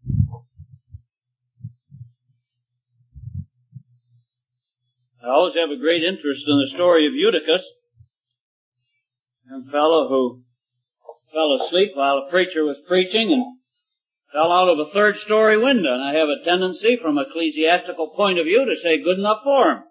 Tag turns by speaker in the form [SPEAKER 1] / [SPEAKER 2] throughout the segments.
[SPEAKER 1] I always have a great interest in the story of Eutychus, a fellow who fell asleep while a preacher was preaching and fell out of a third-story window. And I have a tendency, from an ecclesiastical point of view, to say, good enough for him.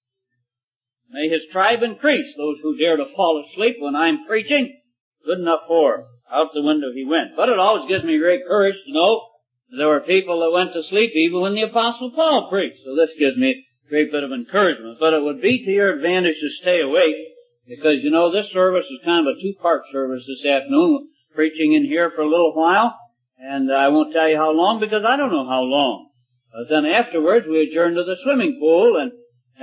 [SPEAKER 1] May his tribe increase, those who dare to fall asleep when I'm preaching. Good enough for him. Out the window he went. But it always gives me great courage to know there were people that went to sleep even when the Apostle Paul preached. So this gives me a great bit of encouragement. But it would be to your advantage to stay awake, because, you know, this service is kind of a two-part service this afternoon. Preaching in here for a little while, and I won't tell you how long, because I don't know how long. But then afterwards we adjourn to the swimming pool, and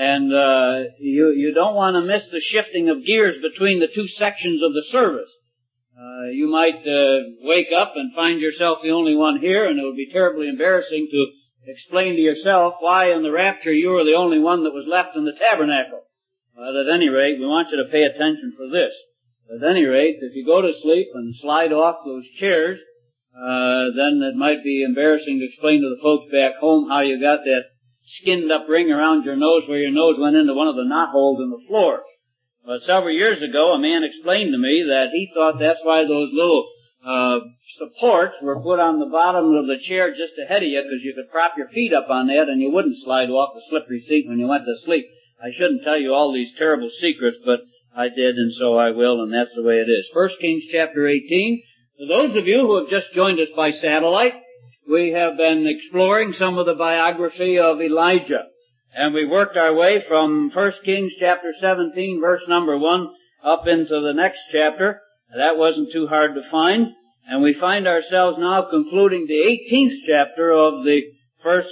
[SPEAKER 1] you don't want to miss the shifting of gears between the two sections of the service. You might wake up and find yourself the only one here, and it would be terribly embarrassing to explain to yourself why in the rapture you were the only one that was left in the tabernacle. But at any rate, we want you to pay attention for this. At any rate, if you go to sleep and slide off those chairs, then it might be embarrassing to explain to the folks back home how you got that skinned up ring around your nose where your nose went into one of the knot holes in the floor. But several years ago, a man explained to me that he thought that's why those little supports were put on the bottom of the chair just ahead of you, because you could prop your feet up on that and you wouldn't slide off the slippery seat when you went to sleep. I shouldn't tell you all these terrible secrets, but I did, and so I will, and that's the way it is. 1 Kings chapter 18. For those of you who have just joined us by satellite, we have been exploring some of the biography of Elijah. And we worked our way from 1 Kings chapter 17, verse number 1, up into the next chapter. That wasn't too hard to find. And we find ourselves now concluding the 18th chapter of the first,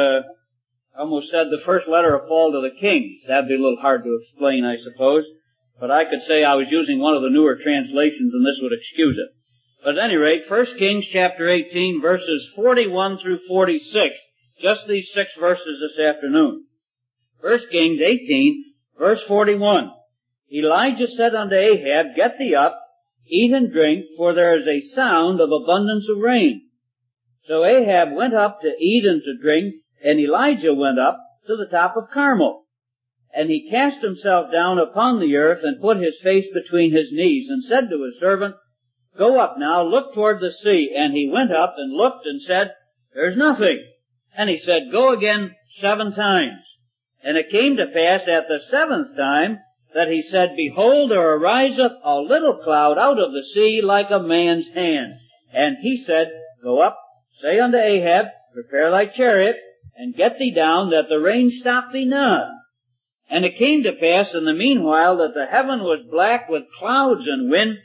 [SPEAKER 1] almost said the first letter of Paul to the Kings. That'd be a little hard to explain, I suppose. But I could say I was using one of the newer translations, and this would excuse it. But at any rate, 1 Kings chapter 18, verses 41 through 46. Just these 6 verses this afternoon. 1 Kings 18, verse 41. Elijah said unto Ahab, Get thee up, eat and drink, for there is a sound of abundance of rain. So Ahab went up to eat and to drink, and Elijah went up to the top of Carmel. And he cast himself down upon the earth, and put his face between his knees, and said to his servant, Go up now, look toward the sea. And he went up and looked and said, There's nothing. And he said, Go again 7 times. And it came to pass at the 7th time that he said, Behold, there ariseth a little cloud out of the sea like a man's hand. And he said, Go up, say unto Ahab, Prepare thy chariot, and get thee down, that the rain stop thee not. And it came to pass in the meanwhile that the heaven was black with clouds and wind,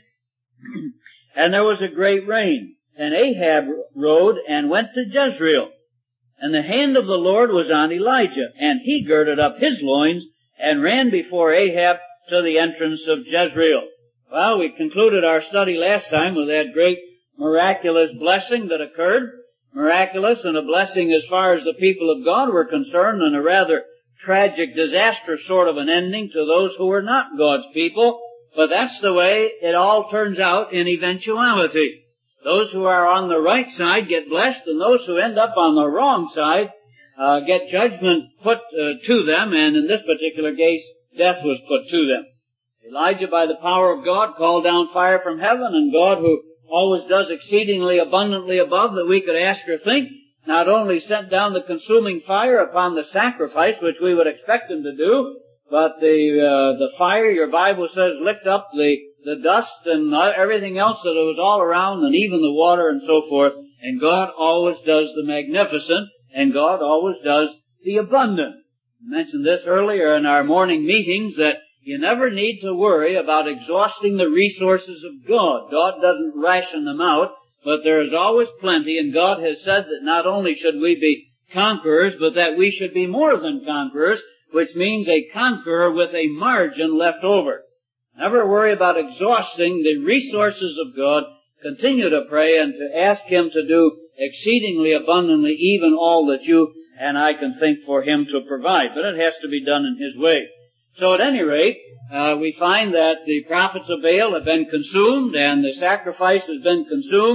[SPEAKER 1] and there was a great rain. And Ahab rode and went to Jezreel. And the hand of the Lord was on Elijah, and he girded up his loins, and ran before Ahab to the entrance of Jezreel. Well, we concluded our study last time with that great miraculous blessing that occurred. Miraculous and a blessing as far as the people of God were concerned, and a rather tragic, disastrous sort of an ending to those who were not God's people. But that's the way it all turns out in eventuality. Those who are on the right side get blessed, and those who end up on the wrong side get judgment put to them, and in this particular case, death was put to them. Elijah, by the power of God, called down fire from heaven, and God, who always does exceedingly abundantly above that we could ask or think, not only sent down the consuming fire upon the sacrifice, which we would expect him to do, but the fire, your Bible says, licked up the dust and everything else that was all around, and even the water and so forth. And God always does the magnificent, and God always does the abundant. I mentioned this earlier in our morning meetings, that you never need to worry about exhausting the resources of God. God doesn't ration them out, but there is always plenty, and God has said that not only should we be conquerors, but that we should be more than conquerors, which means a conqueror with a margin left over. Never worry about exhausting the resources of God. Continue to pray and to ask Him to do exceedingly abundantly even all that you and I can think for Him to provide. But it has to be done in His way. So at any rate, we find that the prophets of Baal have been consumed, and the sacrifice has been consumed,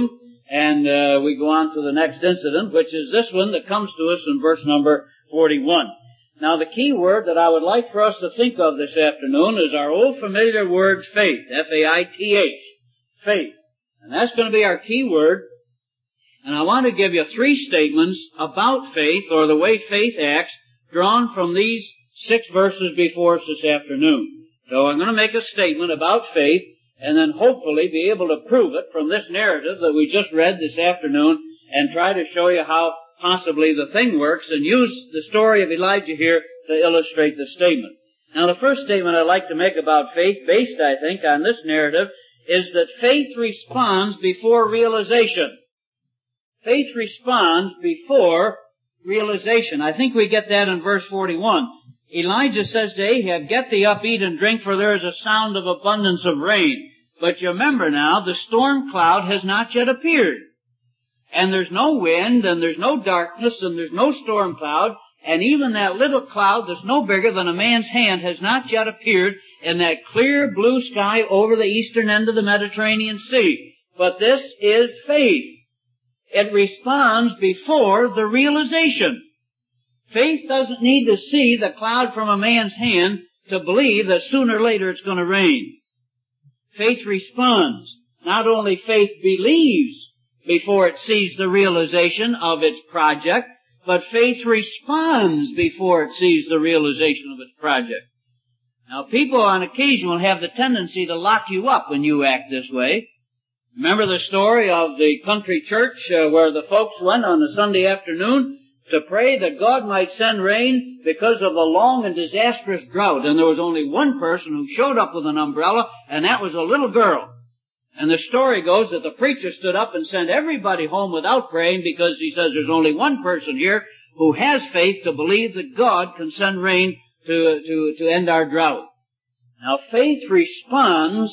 [SPEAKER 1] And we go on to the next incident, which is this one that comes to us in verse number 41. Now the key word that I would like for us to think of this afternoon is our old familiar word faith, F-A-I-T-H, faith. And that's going to be our key word. And I want to give you 3 statements about faith, or the way faith acts, drawn from these 6 verses before us this afternoon. So I'm going to make a statement about faith, and then hopefully be able to prove it from this narrative that we just read this afternoon, and try to show you how possibly the thing works, and use the story of Elijah here to illustrate the statement. Now the first statement I'd like to make about faith, based I think on this narrative, is that faith responds before realization. Faith responds before realization. I think we get that in verse 41. Elijah says to Ahab, "Get thee up, eat and drink, for there is a sound of abundance of rain." But you remember now, the storm cloud has not yet appeared. And there's no wind, and there's no darkness, and there's no storm cloud, and even that little cloud that's no bigger than a man's hand has not yet appeared in that clear blue sky over the eastern end of the Mediterranean Sea. But this is faith. It responds before the realization. Faith doesn't need to see the cloud from a man's hand to believe that sooner or later it's going to rain. Faith responds. Not only faith believes before it sees the realization of its project, but faith responds before it sees the realization of its project. Now, people on occasion will have the tendency to lock you up when you act this way. Remember the story of the country church where the folks went on a Sunday afternoon to pray that God might send rain because of the long and disastrous drought. And there was only one person who showed up with an umbrella, and that was a little girl. And the story goes that the preacher stood up and sent everybody home without praying, because he says there's only one person here who has faith to believe that God can send rain to end our drought. Now faith responds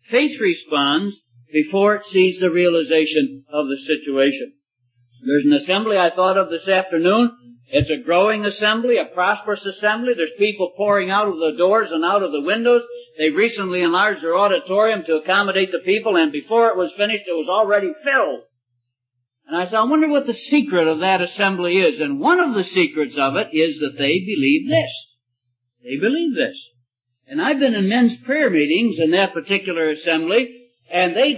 [SPEAKER 1] before it sees the realization of the situation. There's an assembly I thought of this afternoon. It's a growing assembly, a prosperous assembly. There's people pouring out of the doors and out of the windows. They've recently enlarged their auditorium to accommodate the people, and before it was finished, it was already filled. And I said, I wonder what the secret of that assembly is. And one of the secrets of it is that they believe this. They believe this. And I've been in men's prayer meetings in that particular assembly, and they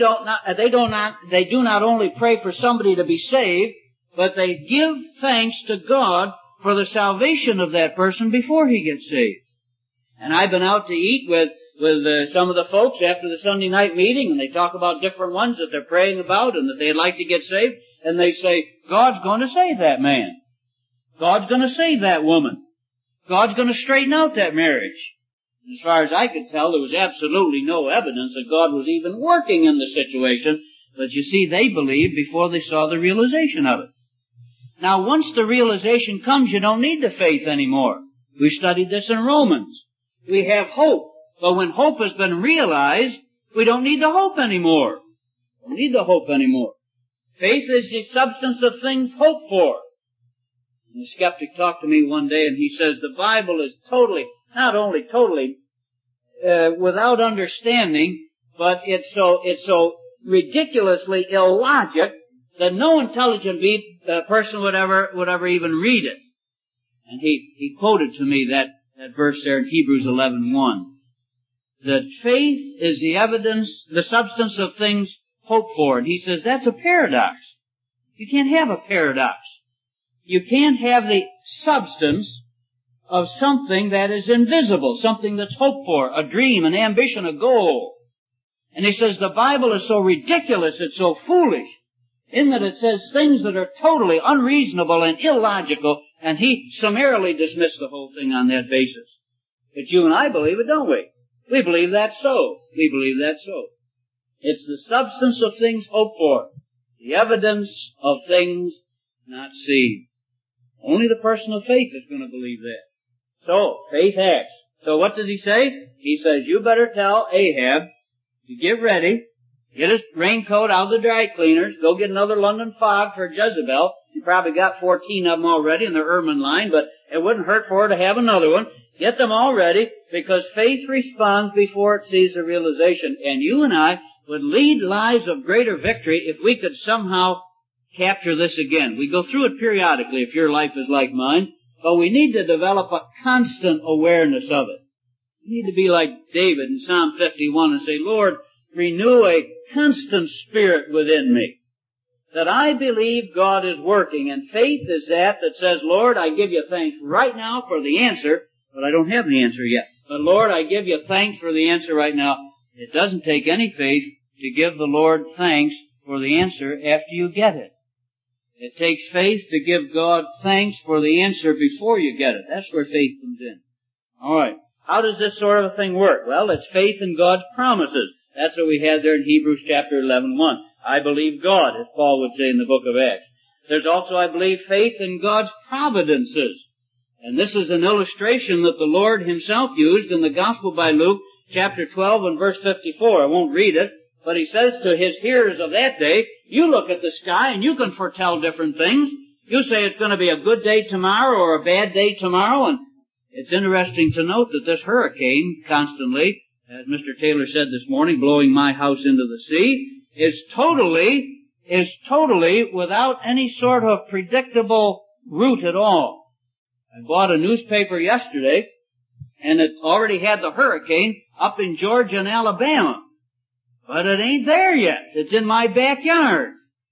[SPEAKER 1] do not only pray for somebody to be saved, but they give thanks to God for the salvation of that person before he gets saved. And I've been out to eat with some of the folks after the Sunday night meeting, and they talk about different ones that they're praying about and that they'd like to get saved, and they say, God's going to save that man. God's going to save that woman. God's going to straighten out that marriage. As far as I could tell, there was absolutely no evidence that God was even working in the situation. But you see, they believed before they saw the realization of it. Now, once the realization comes, you don't need the faith anymore. We studied this in Romans. We have hope. But when hope has been realized, we don't need the hope anymore. We don't need the hope anymore. Faith is the substance of things hoped for. And the skeptic talked to me one day, and he says the Bible is not only totally without understanding, but it's so ridiculously illogic that no intelligent person would ever even read it. And he quoted to me that verse there in Hebrews 11:1, that faith is the evidence, the substance of things hoped for. And he says that's a paradox. You can't have a paradox. You can't have the substance of something that is invisible, something that's hoped for, a dream, an ambition, a goal. And he says the Bible is so ridiculous, it's so foolish, in that it says things that are totally unreasonable and illogical, and he summarily dismissed the whole thing on that basis. But you and I believe it, don't we? We believe that's so. We believe that's so. It's the substance of things hoped for, the evidence of things not seen. Only the person of faith is going to believe that. So, faith acts. So what does he say? He says, you better tell Ahab to get ready, get his raincoat out of the dry cleaners, go get another London fog for Jezebel. She probably got 14 of them already in the ermine line, but it wouldn't hurt for her to have another one. Get them all ready, because faith responds before it sees the realization. And you and I would lead lives of greater victory if we could somehow capture this again. We go through it periodically if your life is like mine, but we need to develop a constant awareness of it. We need to be like David in Psalm 51 and say, Lord, renew a constant spirit within me, that I believe God is working. And faith is that says, Lord, I give you thanks right now for the answer, but I don't have the answer yet. But Lord, I give you thanks for the answer right now. It doesn't take any faith to give the Lord thanks for the answer after you get it. It takes faith to give God thanks for the answer before you get it. That's where faith comes in. Alright. How does this sort of a thing work? Well, it's faith in God's promises. That's what we had there in Hebrews chapter 11:1. I believe God, as Paul would say in the book of Acts. There's also, I believe, faith in God's providences. And this is an illustration that the Lord Himself used in the Gospel by Luke, chapter 12 and verse 54. I won't read it, but He says to His hearers of that day, you look at the sky and you can foretell different things. You say it's going to be a good day tomorrow or a bad day tomorrow, and it's interesting to note that this hurricane constantly, as Mr. Taylor said this morning, blowing my house into the sea, is totally without any sort of predictable route at all. I bought a newspaper yesterday, and it already had the hurricane up in Georgia and Alabama. But it ain't there yet. It's in my backyard.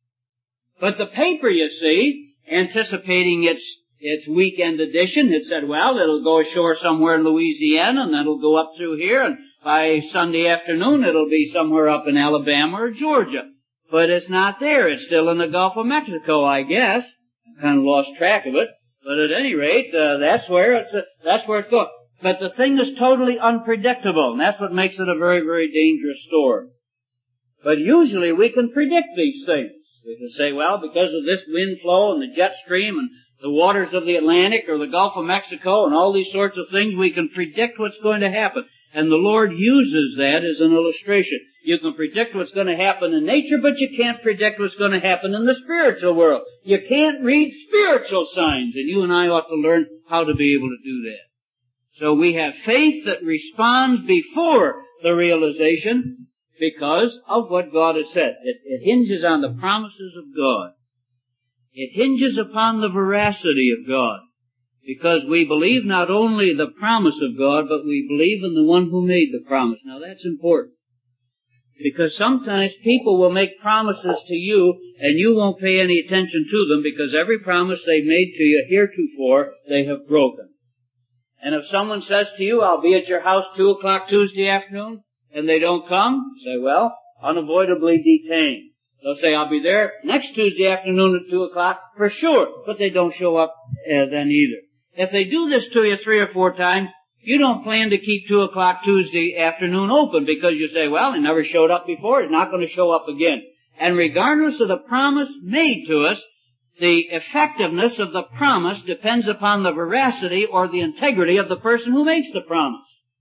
[SPEAKER 1] But the paper, you see, anticipating its weekend edition, it said, well, it'll go ashore somewhere in Louisiana, and it'll go up through here, and by Sunday afternoon it'll be somewhere up in Alabama or Georgia. But it's not there. It's still in the Gulf of Mexico, I guess. I kind of lost track of it. But at any rate, that's where it's going. But the thing is totally unpredictable, and that's what makes it a very, very dangerous storm. But usually we can predict these things. We can say, well, because of this wind flow and the jet stream and the waters of the Atlantic or the Gulf of Mexico and all these sorts of things, we can predict what's going to happen. And the Lord uses that as an illustration. You can predict what's going to happen in nature, but you can't predict what's going to happen in the spiritual world. You can't read spiritual signs, and you and I ought to learn how to be able to do that. So we have faith that responds before the realization because of what God has said. It hinges on the promises of God. It hinges upon the veracity of God. Because we believe not only the promise of God, but we believe in the one who made the promise. Now that's important. Because sometimes people will make promises to you, and you won't pay any attention to them, because every promise they've made to you heretofore, they have broken. And if someone says to you, I'll be at your house 2 o'clock Tuesday afternoon, and they don't come, say, well, unavoidably detained. They'll say, I'll be there next Tuesday afternoon at 2 o'clock for sure, but they don't show up then either. If they do this to you 3 or 4 times, you don't plan to keep 2 o'clock Tuesday afternoon open because you say, well, he never showed up before, he's not going to show up again. And regardless of the promise made to us, the effectiveness of the promise depends upon the veracity or the integrity of the person who makes the promise.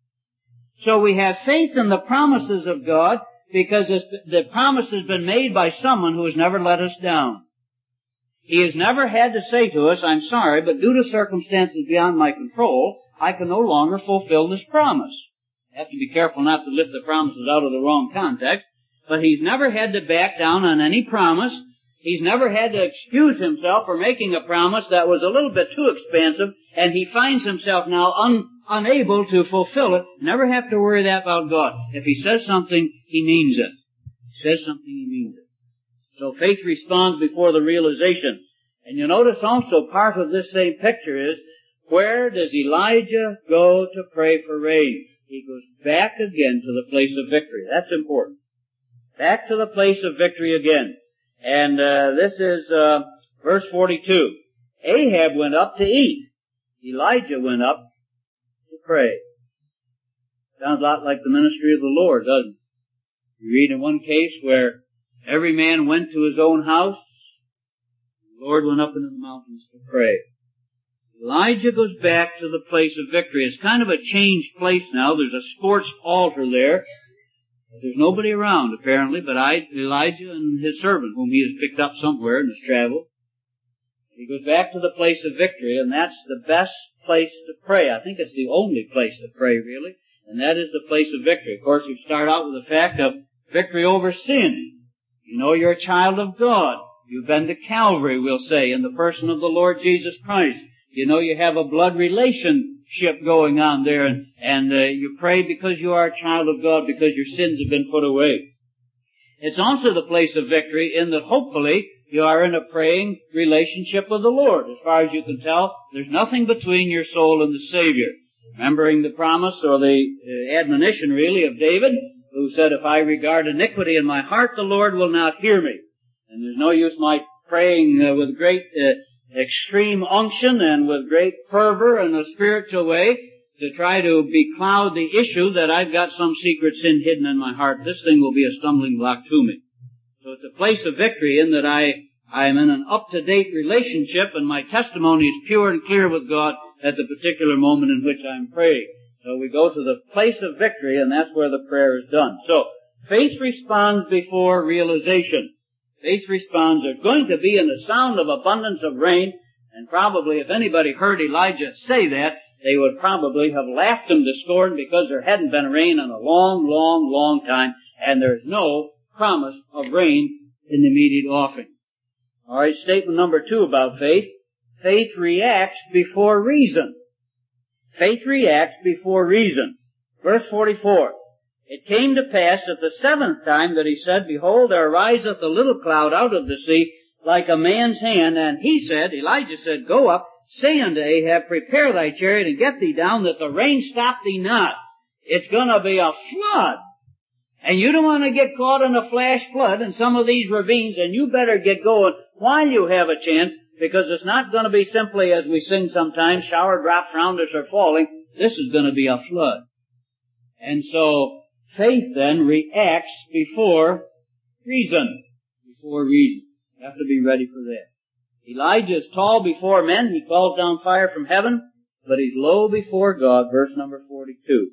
[SPEAKER 1] So we have faith in the promises of God because the promise has been made by someone who has never let us down. He has never had to say to us, I'm sorry, but due to circumstances beyond my control, I can no longer fulfill this promise. You have to be careful not to lift the promises out of the wrong context, but he's never had to back down on any promise. He's never had to excuse himself for making a promise that was a little bit too expansive, and he finds himself now unable to fulfill it. Never have to worry that about God. If he says something, he means it. He says something, he means it. So faith responds before the realization. And you notice also part of this same picture is, where does Elijah go to pray for rain? He goes back again to the place of victory. That's important. Back to the place of victory again. And this is verse 42. Ahab went up to eat. Elijah went up to pray. Sounds a lot like the ministry of the Lord, doesn't it? You read in one case where every man went to his own house. The Lord went up into the mountains to pray. Elijah goes back to the place of victory. It's kind of a changed place now. There's a scorched altar there. There's nobody around, apparently, but Elijah and his servant, whom he has picked up somewhere in his travel. He goes back to the place of victory, and that's the best place to pray. I think it's the only place to pray, really, and that is the place of victory. Of course, you start out with the fact of Victory over sin. You know you're a child of God. You've been to Calvary, we'll say, in the person of the Lord Jesus Christ. You know you have a blood relationship going on there, and you pray because you are a child of God, because your sins have been put away. It's also the place of victory in that hopefully you are in a praying relationship with the Lord. As far as you can tell, there's nothing between your soul and the Savior. Remembering the promise, or the admonition really, of David, who said, if I regard iniquity in my heart, the Lord will not hear me. And there's no use my praying with great extreme unction and with great fervor in a spiritual way to try to becloud the issue that I've got some secret sin hidden in my heart. This thing will be a stumbling block to me. So it's a place of victory in that I am in an up-to-date relationship, and my testimony is pure and clear with God at the particular moment in which I'm praying. So we go to the place of victory, and that's where the prayer is done. So faith responds before realization. Faith responds. There's going to be in the sound of abundance of rain, and probably if anybody heard Elijah say that, they would probably have laughed him to scorn, because there hadn't been rain in a long, long, long time, and there's no promise of rain in the immediate offing. All right, statement number 2 about faith. Faith reacts before reason. Faith reacts before reason. Verse 44. It came to pass at the 7th time that he said, Behold, there ariseth a little cloud out of the sea, like a man's hand. And he said, Elijah said, Go up, say unto Ahab, Prepare thy chariot, and get thee down, that the rain stop thee not. It's gonna be a flood. And you don't want to get caught in a flash flood in some of these ravines, and you better get going while you have a chance, because it's not going to be simply, as we sing sometimes, shower drops round us are falling. This is going to be a flood. And so, faith then reacts before reason. Before reason. You have to be ready for that. Elijah is tall before men. He calls down fire from heaven, but he's low before God. Verse number 42.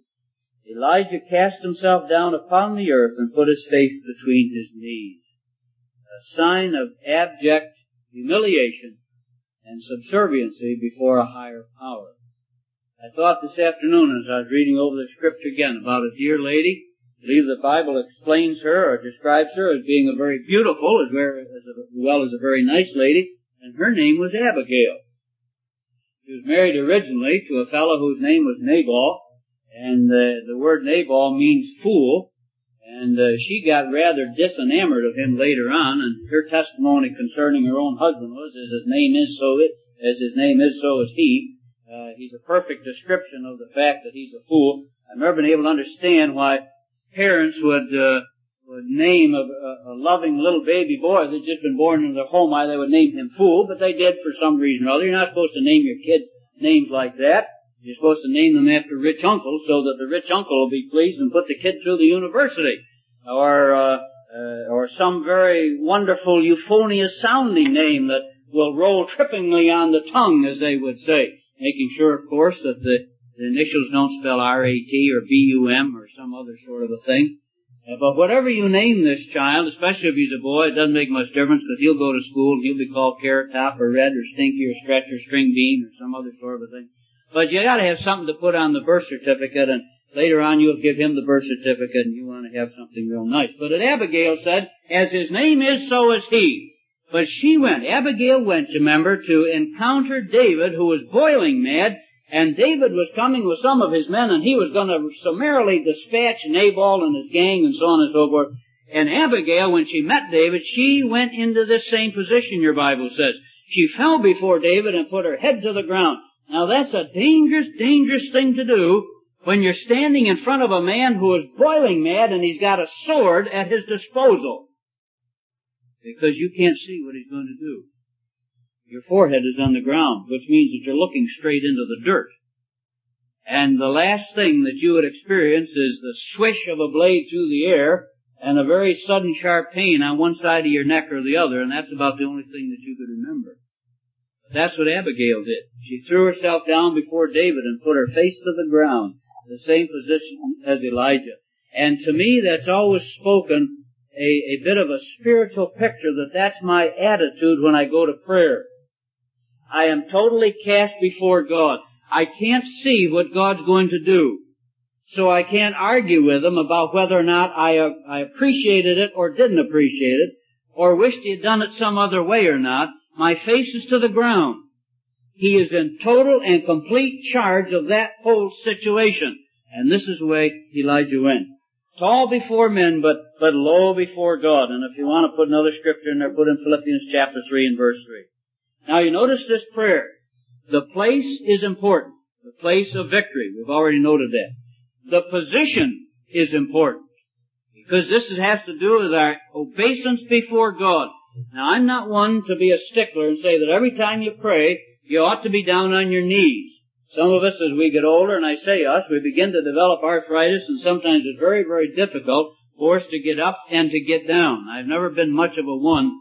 [SPEAKER 1] Elijah cast himself down upon the earth and put his face between his knees. A sign of abject humiliation and subserviency before a higher power. I thought this afternoon as I was reading over the scripture again about a dear lady. I believe the Bible explains her or describes her as being a very beautiful as well as a very nice lady, and her name was Abigail. She was married originally to a fellow whose name was Nabal, and the word Nabal means fool, and she got rather disenamored of him later on, and her testimony concerning her own husband was, as his name is, so is he. He's a perfect description of the fact that he's a fool. I've never been able to understand why parents would name a loving little baby boy that's just been born into their home, why they would name him fool, but they did for some reason or other. You're not supposed to name your kids names like that. You're supposed to name them after rich uncles so that the rich uncle will be pleased and put the kid through the university. Or some very wonderful euphonious sounding name that will roll trippingly on the tongue, as they would say. Making sure, of course, that the initials don't spell R-A-T or B-U-M or some other sort of a thing. But whatever you name this child, especially if he's a boy, it doesn't make much difference, because he'll go to school and he'll be called Carrot Top or Red or Stinky or Stretch or String Bean or some other sort of a thing. But you gotta have something to put on the birth certificate, and later on you'll give him the birth certificate and you want to have something real nice. But Abigail said, as his name is, so is he. But Abigail went, remember, to encounter David, who was boiling mad, and David was coming with some of his men, and he was going to summarily dispatch Nabal and his gang and so on and so forth. And Abigail, when she met David, she went into this same position, your Bible says. She fell before David and put her head to the ground. Now that's a dangerous, dangerous thing to do when you're standing in front of a man who is boiling mad and he's got a sword at his disposal. Because you can't see what he's going to do. Your forehead is on the ground, which means that you're looking straight into the dirt. And the last thing that you would experience is the swish of a blade through the air and a very sudden sharp pain on one side of your neck or the other, and that's about the only thing that you could remember. That's what Abigail did. She threw herself down before David and put her face to the ground, the same position as Elijah. And to me, that's always spoken a bit of a spiritual picture that that's my attitude when I go to prayer. I am totally cast before God. I can't see what God's going to do. so I can't argue with him about whether or not I appreciated it or didn't appreciate it, or wished he had done it some other way or not. My face is to the ground. He is in total and complete charge of that whole situation. And this is the way Elijah went. Tall before men, but low before God. And if you want to put another scripture in there, put in Philippians chapter 3 and verse 3. Now you notice this prayer. The place is important. The place of victory. We've already noted that. The position is important. Because this has to do with our obeisance before God. Now I'm not one to be a stickler and say that every time you pray, you ought to be down on your knees. Some of us, as we get older, and I say us, we begin to develop arthritis, and sometimes it's very, very difficult for us to get up and to get down. I've never been much of a one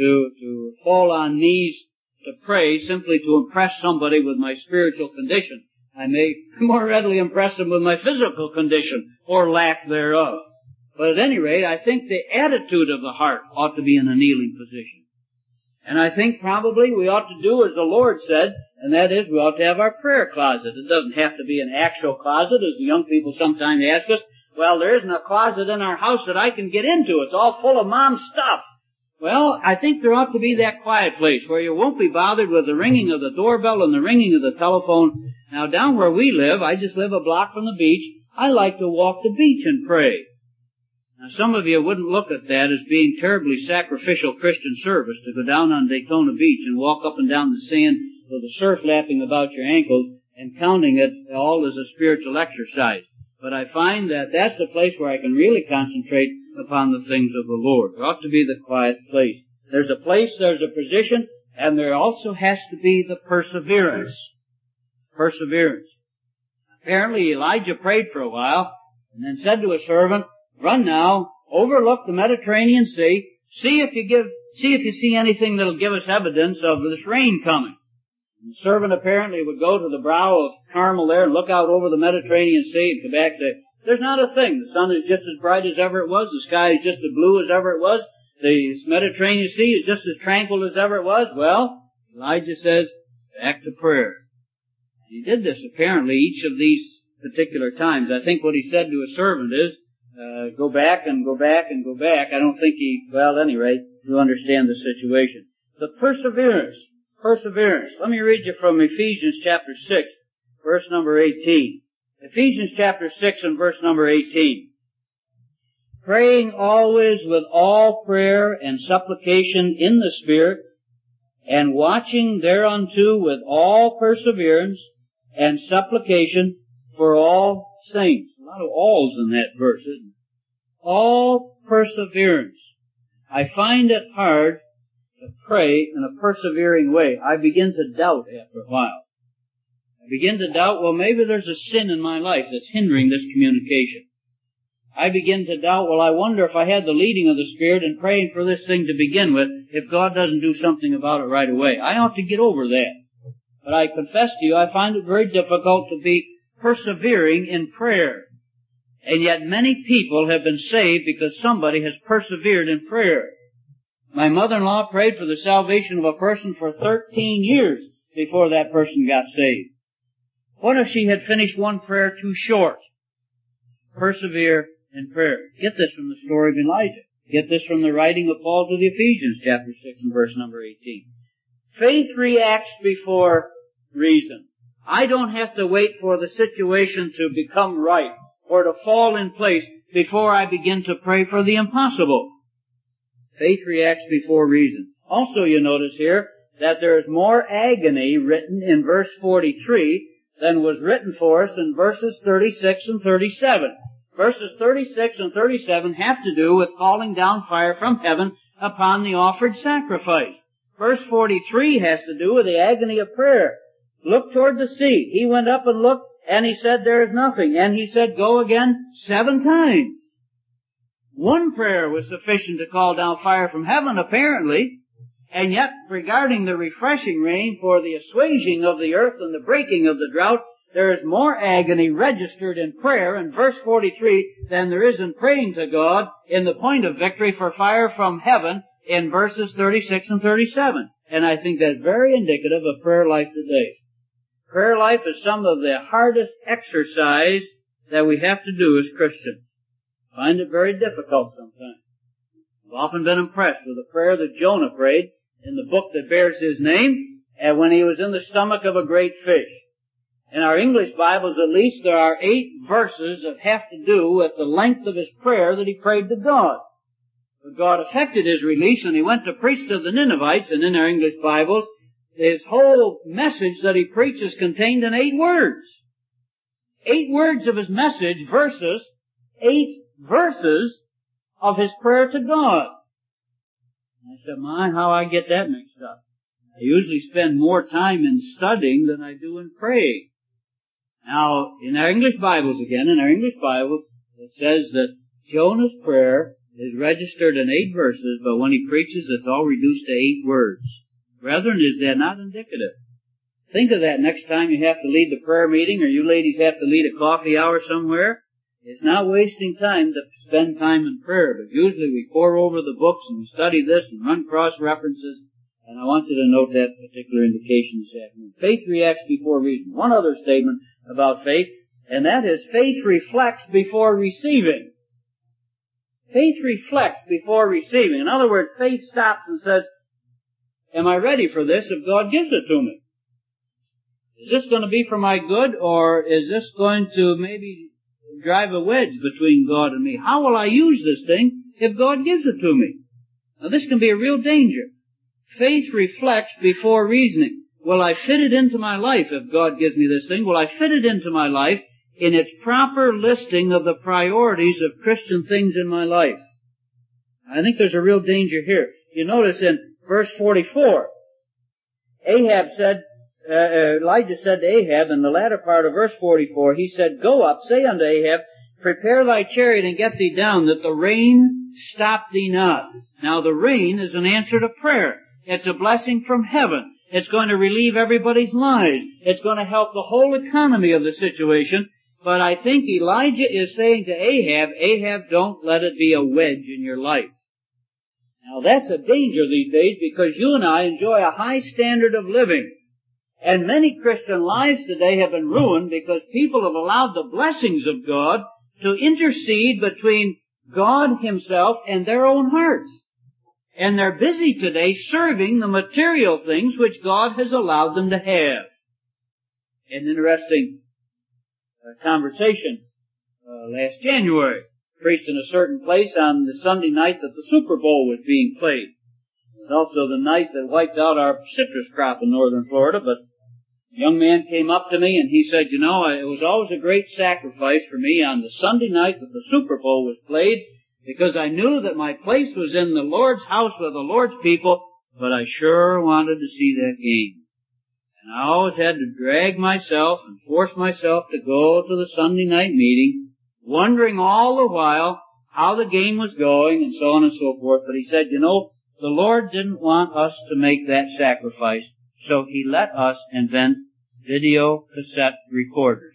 [SPEAKER 1] to fall on knees to pray simply to impress somebody with my spiritual condition. I may more readily impress them with my physical condition, or lack thereof. But at any rate, I think the attitude of the heart ought to be in a kneeling position. And I think probably we ought to do as the Lord said, and that is we ought to have our prayer closet. It doesn't have to be an actual closet, as the young people sometimes ask us. Well, there isn't a closet in our house that I can get into. It's all full of Mom's stuff. Well, I think there ought to be that quiet place where you won't be bothered with the ringing of the doorbell and the ringing of the telephone. Now, down where we live, I just live a block from the beach, I like to walk the beach and pray. Now, some of you wouldn't look at that as being terribly sacrificial Christian service to go down on Daytona Beach and walk up and down the sand with the surf lapping about your ankles and counting it all as a spiritual exercise. But I find that that's the place where I can really concentrate upon the things of the Lord. There ought to be the quiet place. There's a place, there's a position, and there also has to be the perseverance. Perseverance. Apparently Elijah prayed for a while and then said to his servant, "Run now, overlook the Mediterranean Sea, see if you see anything that'll give us evidence of this rain coming." And the servant apparently would go to the brow of Carmel there and look out over the Mediterranean Sea and come back and say, "There's not a thing. The sun is just as bright as ever it was. The sky is just as blue as ever it was. The Mediterranean Sea is just as tranquil as ever it was." Well, Elijah says, back to prayer. And he did this apparently each of these particular times. I think what he said to his servant is, go back and go back and go back. I don't think at any rate, you understand the situation. The perseverance. Perseverance. Let me read you from Ephesians chapter 6, verse number 18. Ephesians chapter 6 and verse number 18. "Praying always with all prayer and supplication in the Spirit, and watching thereunto with all perseverance and supplication for all saints." A lot of alls in that verse, isn't it? All perseverance. I find it hard to pray in a persevering way. I begin to doubt after a while. I begin to doubt, well, maybe there's a sin in my life that's hindering this communication. I begin to doubt, well, I wonder if I had the leading of the Spirit in praying for this thing to begin with, if God doesn't do something about it right away. I ought to get over that. But I confess to you, I find it very difficult to be persevering in prayer. And yet many people have been saved because somebody has persevered in prayer. My mother-in-law prayed for the salvation of a person for 13 years before that person got saved. What if she had finished one prayer too short? Persevere in prayer. Get this from the story of Elijah. Get this from the writing of Paul to the Ephesians, chapter 6 and verse number 18. Faith reacts before reason. I don't have to wait for the situation to become right or to fall in place before I begin to pray for the impossible. Faith reacts before reason. Also, you notice here that there is more agony written in verse 43 than was written for us in verses 36 and 37. Verses 36 and 37 have to do with calling down fire from heaven upon the offered sacrifice. Verse 43 has to do with the agony of prayer. Look toward the sea. He went up and looked, and he said, "There is nothing." And he said, "Go again 7 times. One prayer was sufficient to call down fire from heaven, apparently. And yet, regarding the refreshing rain for the assuaging of the earth and the breaking of the drought, there is more agony registered in prayer in verse 43 than there is in praying to God in the point of victory for fire from heaven in verses 36 and 37. And I think that's very indicative of prayer life today. Prayer life is some of the hardest exercise that we have to do as Christians. I find it very difficult sometimes. I've often been impressed with the prayer that Jonah prayed in the book that bears his name, and when he was in the stomach of a great fish. In our English Bibles, at least, there are 8 verses that have to do with the length of his prayer that he prayed to God. But God effected his release, and he went to preach to the Ninevites, and in our English Bibles, his whole message that he preaches contained in 8 words. 8 words of his message versus 8 verses of his prayer to God. And I said, my, how I get that mixed up. I usually spend more time in studying than I do in praying. Now, in our English Bibles again, in our English Bibles, it says that Jonah's prayer is registered in 8 verses, but when he preaches, it's all reduced to 8 words. Brethren, is that not indicative? Think of that next time you have to lead the prayer meeting, or you ladies have to lead a coffee hour somewhere. It's not wasting time to spend time in prayer, but usually we pore over the books and we study this and run cross-references, and I want you to note that particular indication this afternoon. Faith reacts before reason. One other statement about faith, and that is faith reflects before receiving. Faith reflects before receiving. In other words, faith stops and says, am I ready for this if God gives it to me? Is this going to be for my good, or is this going to maybe drive a wedge between God and me? How will I use this thing if God gives it to me? Now this can be a real danger. Faith reflects before reasoning. Will I fit it into my life if God gives me this thing? Will I fit it into my life in its proper listing of the priorities of Christian things in my life? I think there's a real danger here. You notice in verse 44, Elijah said to Ahab in the latter part of verse 44, he said, go up, say unto Ahab, prepare thy chariot and get thee down, that the rain stop thee not. Now the rain is an answer to prayer. It's a blessing from heaven. It's going to relieve everybody's lives. It's going to help the whole economy of the situation. But I think Elijah is saying to Ahab, don't let it be a wedge in your life. Now that's a danger these days, because you and I enjoy a high standard of living. And many Christian lives today have been ruined because people have allowed the blessings of God to intercede between God Himself and their own hearts. And they're busy today serving the material things which God has allowed them to have. An interesting conversation last January, preached in a certain place on the Sunday night that the Super Bowl was being played. It was also the night that wiped out our citrus crop in northern Florida, but a young man came up to me and he said, it was always a great sacrifice for me on the Sunday night that the Super Bowl was played, because I knew that my place was in the Lord's house with the Lord's people, but I sure wanted to see that game. And I always had to drag myself and force myself to go to the Sunday night meeting, wondering all the while how the game was going and so on and so forth. But he said, the Lord didn't want us to make that sacrifice, so He let us invent video cassette recorders.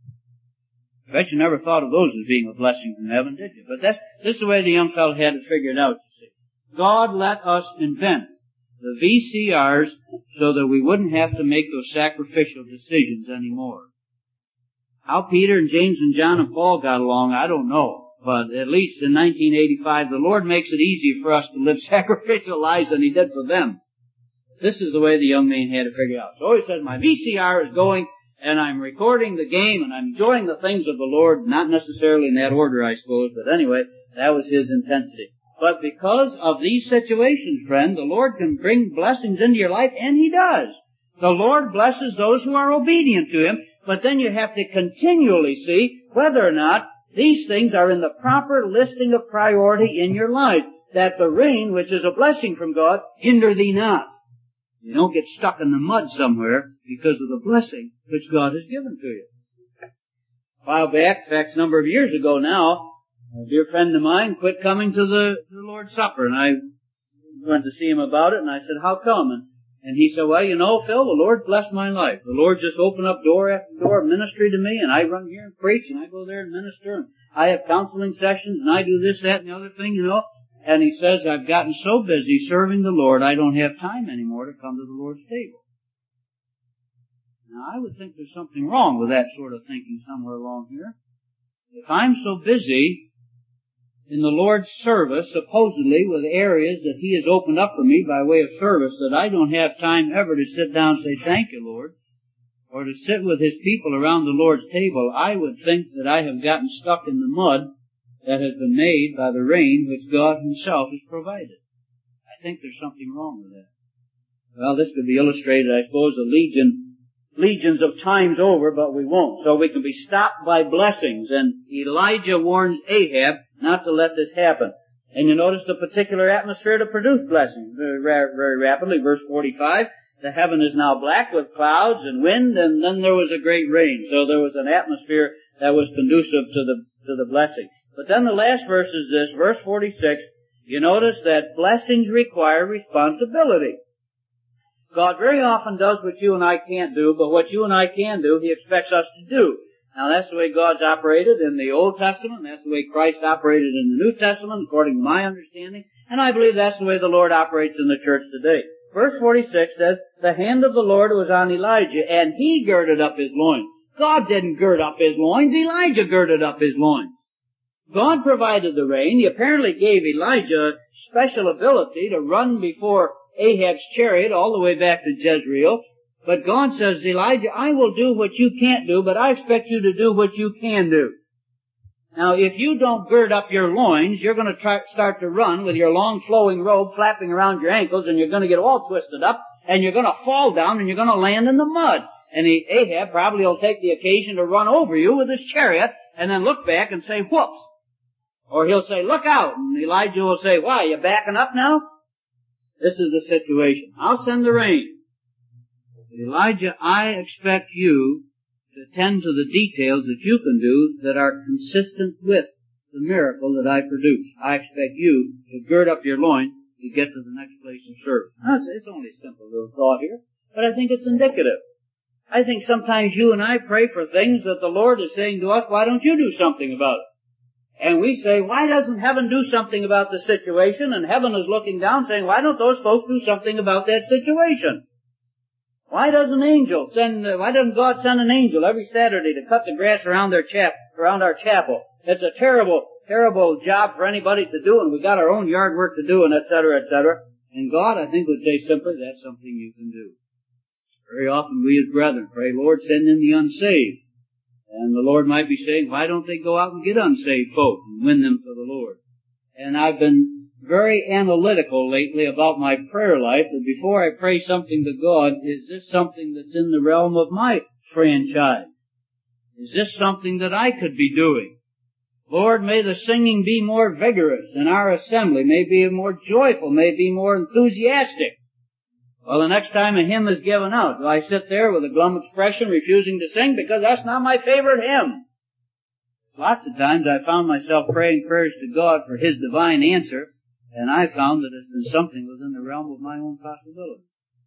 [SPEAKER 1] I bet you never thought of those as being a blessing from heaven, did you? But this is the way the young fellow had it figured out, you see. God let us invent the VCRs so that we wouldn't have to make those sacrificial decisions anymore. How Peter and James and John and Paul got along, I don't know. But at least in 1985, the Lord makes it easier for us to live sacrificial lives than He did for them. This is the way the young man had it figured out. So he said, my VCR is going, and I'm recording the game, and I'm enjoying the things of the Lord, not necessarily in that order, I suppose, but anyway, that was his intensity. But because of these situations, friend, the Lord can bring blessings into your life, and He does. The Lord blesses those who are obedient to Him, but then you have to continually see whether or not these things are in the proper listing of priority in your life, that the rain, which is a blessing from God, hinder thee not. You don't get stuck in the mud somewhere because of the blessing which God has given to you. A while back, in fact, a number of years ago now, a dear friend of mine quit coming to the Lord's Supper, and I went to see him about it, and I said, how come? And he said, well, Phil, the Lord blessed my life. The Lord just opened up door after door of ministry to me, and I run here and preach, and I go there and minister, and I have counseling sessions, and I do this, that, and the other thing, And he says, I've gotten so busy serving the Lord, I don't have time anymore to come to the Lord's table. Now, I would think there's something wrong with that sort of thinking somewhere along here. If I'm so busy in the Lord's service, supposedly with areas that He has opened up for me by way of service, that I don't have time ever to sit down and say, thank you, Lord, or to sit with His people around the Lord's table, I would think that I have gotten stuck in the mud that has been made by the rain which God Himself has provided. I think there's something wrong with that. Well, this could be illustrated, I suppose, legions of times over, but we won't. So we can be stopped by blessings, and Elijah warns Ahab not to let this happen. And you notice the particular atmosphere to produce blessings very rapidly. Verse 45, the heaven is now black with clouds and wind, and then there was a great rain. So there was an atmosphere that was conducive to the blessing. But then the last verse is this, verse 46, you notice that blessings require responsibility. God very often does what you and I can't do, but what you and I can do, He expects us to do. Now that's the way God's operated in the Old Testament, and that's the way Christ operated in the New Testament, according to my understanding, and I believe that's the way the Lord operates in the church today. Verse 46 says, the hand of the Lord was on Elijah, and he girded up his loins. God didn't gird up his loins, Elijah girded up his loins. God provided the rain. He apparently gave Elijah special ability to run before Ahab's chariot all the way back to Jezreel. But God says, Elijah, I will do what you can't do, but I expect you to do what you can do. Now, if you don't gird up your loins, you're going to start to run with your long flowing robe flapping around your ankles, and you're going to get all twisted up, and you're going to fall down, and you're going to land in the mud. And Ahab probably will take the occasion to run over you with his chariot, and then look back and say, whoops. Or he'll say, look out. And Elijah will say, why, you backing up now? This is the situation. I'll send the rain. Elijah, I expect you to tend to the details that you can do that are consistent with the miracle that I produce. I expect you to gird up your loins to get to the next place of service. Now, it's only a simple little thought here, but I think it's indicative. I think sometimes you and I pray for things that the Lord is saying to us, why don't you do something about it? And we say, why doesn't heaven do something about the situation? And heaven is looking down saying, why don't those folks do something about that situation? Why doesn't God send an angel every Saturday to cut the grass around our chapel? It's a terrible, terrible job for anybody to do, and we got our own yard work to do, and et cetera, et cetera. And God, I think, would say simply, that's something you can do. Very often we as brethren pray, Lord, send in the unsaved. And the Lord might be saying, why don't they go out and get unsaved folk and win them for the Lord? And I've been very analytical lately about my prayer life, that before I pray something to God, is this something that's in the realm of my franchise? Is this something that I could be doing? Lord, may the singing be more vigorous, and our assembly may be more joyful, may be more enthusiastic. Well, the next time a hymn is given out, do I sit there with a glum expression refusing to sing because that's not my favorite hymn? Lots of times I found myself praying prayers to God for His divine answer, and I found that it's been something within the realm of my own possibility.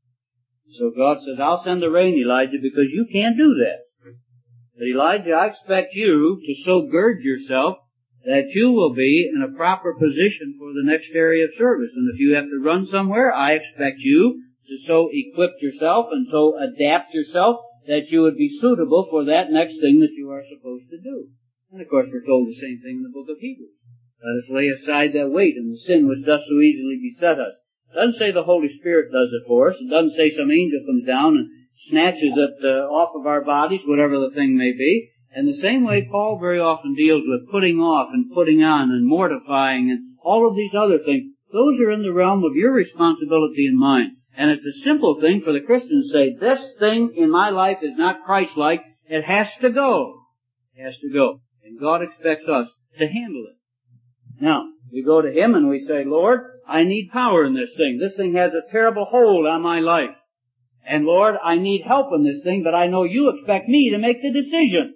[SPEAKER 1] So God says, I'll send the rain, Elijah, because you can't do that. But Elijah, I expect you to so gird yourself that you will be in a proper position for the next area of service. And if you have to run somewhere, I expect you to so equip yourself and so adapt yourself that you would be suitable for that next thing that you are supposed to do. And of course we're told the same thing in the book of Hebrews. Let us lay aside that weight and the sin which does so easily beset us. It doesn't say the Holy Spirit does it for us. It doesn't say some angel comes down and snatches it off of our bodies, whatever the thing may be. And the same way Paul very often deals with putting off and putting on and mortifying and all of these other things. Those are in the realm of your responsibility and mine. And it's a simple thing for the Christian to say, this thing in my life is not Christ-like. It has to go. It has to go. And God expects us to handle it. Now, we go to Him and we say, Lord, I need power in this thing. This thing has a terrible hold on my life. And Lord, I need help in this thing, but I know you expect me to make the decision.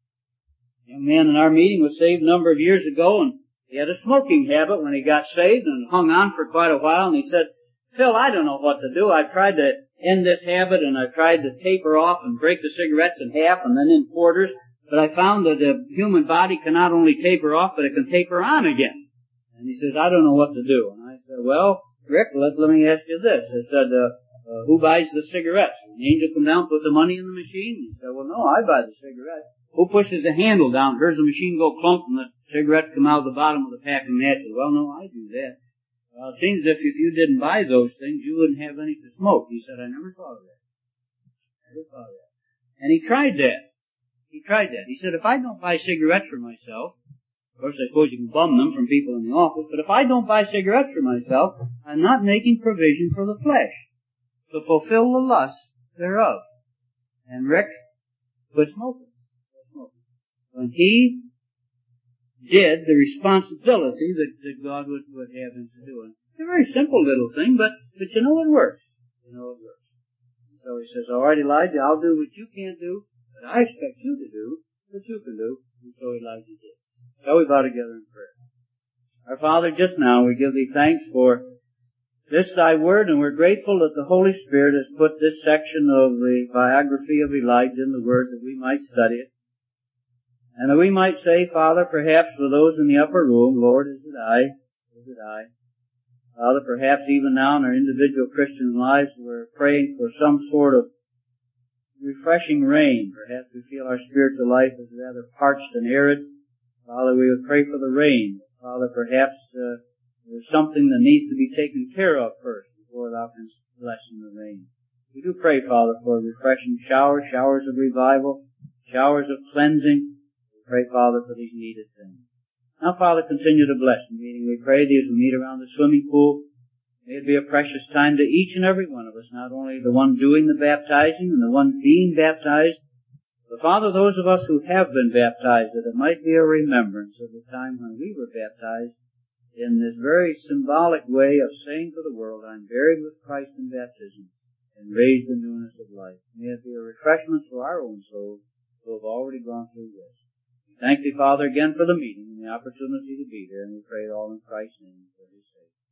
[SPEAKER 1] A young man in our meeting was saved a number of years ago, and he had a smoking habit when he got saved and hung on for quite a while, and he said, Phil, I don't know what to do. I've tried to end this habit, and I've tried to taper off and break the cigarettes in half and then in quarters, but I found that the human body can not only taper off, but it can taper on again. And he says, I don't know what to do. And I said, well, Rick, let me ask you this. I said, who buys the cigarettes? And the angel come down, put the money in the machine? He said, well, no, I buy the cigarettes. Who pushes the handle down? Here's the machine go clunk and the cigarettes come out of the bottom of the pack of matches. Well, no, I do that. Well, it seems as if you didn't buy those things, you wouldn't have any to smoke. He said, I never thought of that. Never thought of that. And he tried that. He said, if I don't buy cigarettes for myself, of course I suppose you can bum them from people in the office, but if I don't buy cigarettes for myself, I'm not making provision for the flesh to fulfill the lust thereof. And Rick quit smoking. When he did the responsibility that God would have him to do. And it's a very simple little thing, but you know it works. You know it works. So he says, all right, Elijah, I'll do what you can't do, but I expect you to do what you can do. And so Elijah did. Shall we bow together in prayer? Our Father, just now we give thee thanks for this thy word, and we're grateful that the Holy Spirit has put this section of the biography of Elijah in the word that we might study it. And that we might say, Father, perhaps for those in the upper room, Lord, is it I? Is it I? Father, perhaps even now in our individual Christian lives, we're praying for some sort of refreshing rain. Perhaps we feel our spiritual life is rather parched and arid. Father, we would pray for the rain. Father, perhaps there's something that needs to be taken care of first before thou canst bless in the rain. We do pray, Father, for refreshing showers, showers of revival, showers of cleansing. We pray, Father, for these needed things. Now, Father, continue to bless the meeting. We pray thee as we meet around the swimming pool. May it be a precious time to each and every one of us, not only the one doing the baptizing and the one being baptized, but, Father, those of us who have been baptized, that it might be a remembrance of the time when we were baptized in this very symbolic way of saying to the world, I'm buried with Christ in baptism and raised in newness of life. May it be a refreshment to our own souls who have already gone through this. We thank thee, Father, again for the meeting and the opportunity to be here, and we pray it all in Christ's name for his sake.